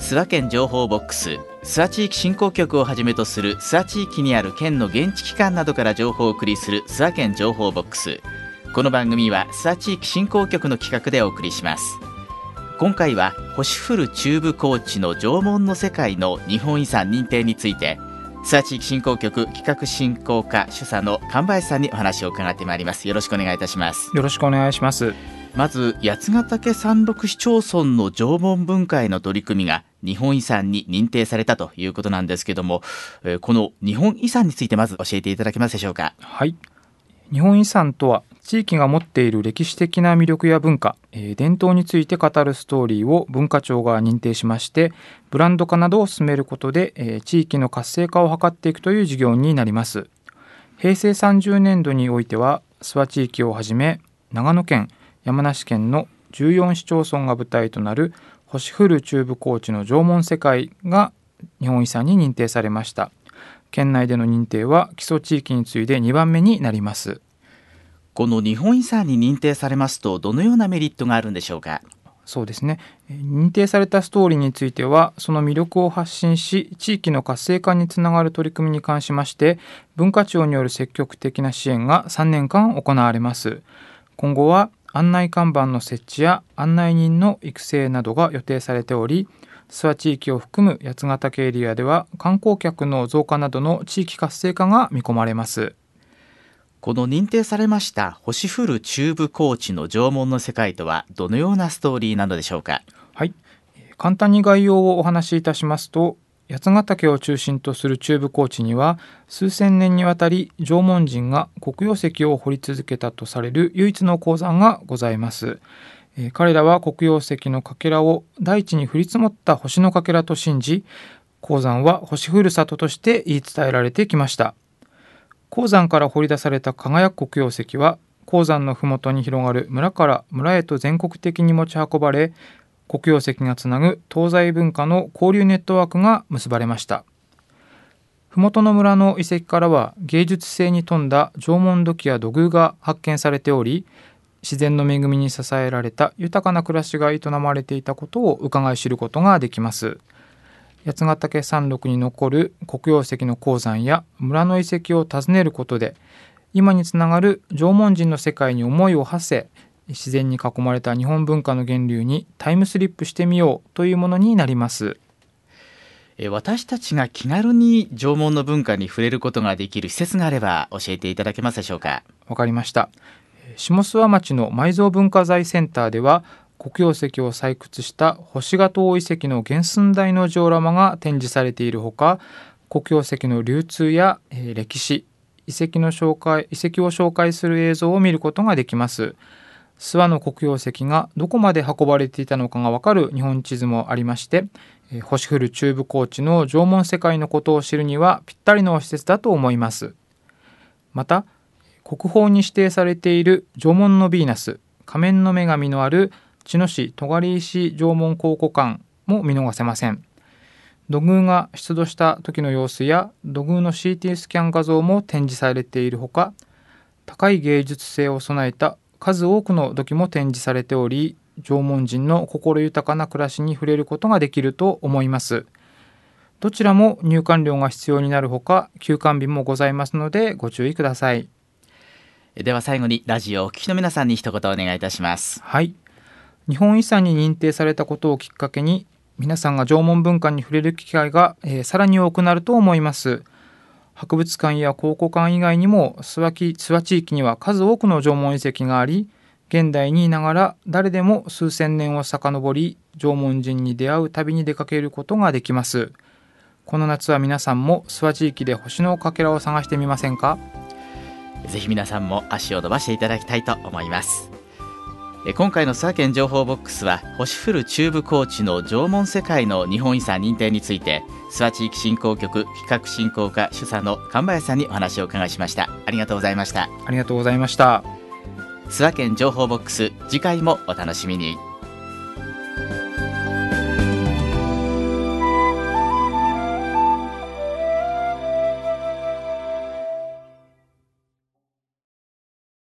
諏訪県情報ボックス、諏訪地域振興局をはじめとする諏訪地域にある県の現地機関などから情報をお送りする諏訪県情報ボックス。この番組は諏訪地域振興局の企画でお送りします。今回は星降る中部高地の縄文の世界の日本遺産認定について、諏訪地域振興局企画振興課主査の神林さんにお話を伺ってまいります。よろしくお願いいたします。 よろしくお願いします。 まず八ヶ岳山麓市町村の縄文文化への取り組みが日本遺産に認定されたということなんですけども、この日本遺産についてまず教えていただけますでしょうか。 はい、日本遺産とは地域が持っている歴史的な魅力や文化、伝統について語るストーリーを文化庁が認定しまして、ブランド化などを進めることで、地域の活性化を図っていくという事業になります。平成30年度においては諏訪地域をはじめ長野県、山梨県の14市町村が舞台となる星降る中部高地の縄文世界が日本遺産に認定されました。県内での認定は基礎地域に次いで2番目になります。 この日本遺産に認定されますとどのようなメリットがあるんでしょうか。 そうですね、認定されたストーリーについてはその魅力を発信し地域の活性化につながる取り組みに関しまして文化庁による積極的な支援が3年間行われます。今後は案内看板の設置や案内人の育成などが予定されており、諏訪地域を含む八ヶ岳エリアでは観光客の増加などの地域活性化が見込まれます。 この認定されました星降る中部高地の縄文の世界とはどのようなストーリーなのでしょうか。 はい、簡単に概要をお話しいたしますと、八ヶ岳を中心とする中部高地には数千年にわたり縄文人が黒曜石を掘り続けたとされる唯一の鉱山がございます。彼らは黒曜石のかけらを大地に降り積もった星のかけらと信じ、鉱山は星降る里として言い伝えられてきました。鉱山から掘り出された輝く黒曜石は鉱山のふもとに広がる村から村へと全国的に持ち運ばれ、黒曜石がつなぐ東西文化の交流ネットワークが結ばれました。ふもとの村の遺跡からは芸術性に富んだ縄文土器や土偶が発見されており、自然の恵みに支えられた豊かな暮らしが営まれていたことを伺い知ることができます。八ヶ岳山麓に残る黒曜石の鉱山や村の遺跡を訪ねることで、今につながる縄文人の世界に思いを馳せ、自然に囲まれた日本文化の源流にタイムスリップしてみようというものになります。 私たちが気軽に縄文の文化に触れることができる施設があれば教えていただけますでしょうか。 わかりました。下諏訪町の埋蔵文化財センターでは黒曜石を採掘した星ヶ島遺跡の原寸大のジオラマが展示されているほか、黒曜石の流通や歴史、遺跡を紹介する映像を見ることができます。諏訪の黒曜石がどこまで運ばれていたのかがわかる日本地図もありまして、星降る中部高地の縄文世界のことを知るにはぴったりの施設だと思います。また国宝に指定されている縄文のヴィーナス、仮面の女神のある茅野市戸狩石縄文考古館も見逃せません。土偶が出土した時の様子や土偶の CT スキャン画像も展示されているほか、高い芸術性を備えた数多くの土器も展示されており、縄文人の心豊かな暮らしに触れることができると思います。どちらも入館料が必要になるほか休館日もございますのでご注意ください。 では最後にラジオをお聞きの皆さんに一言お願いいたします。 はい、日本遺産に認定されたことをきっかけに皆さんが縄文文化に触れる機会が、さらに多くなると思います。博物館や考古館以外にも諏訪地域には数多くの縄文遺跡があり、現代にいながら誰でも数千年を遡り縄文人に出会う旅に出かけることができます。この夏は皆さんも諏訪地域で星のかけらを探してみませんか。 ぜひ皆さんも足を伸ばしていただきたいと思います。今回の諏訪県情報ボックスは星降る中部高地の縄文世界の日本遺産認定について諏訪地域振興局企画振興課主査の神林さんにお話を伺いしました。ありがとうございました。 ありがとうございました。 諏訪県情報ボックス、次回もお楽しみに。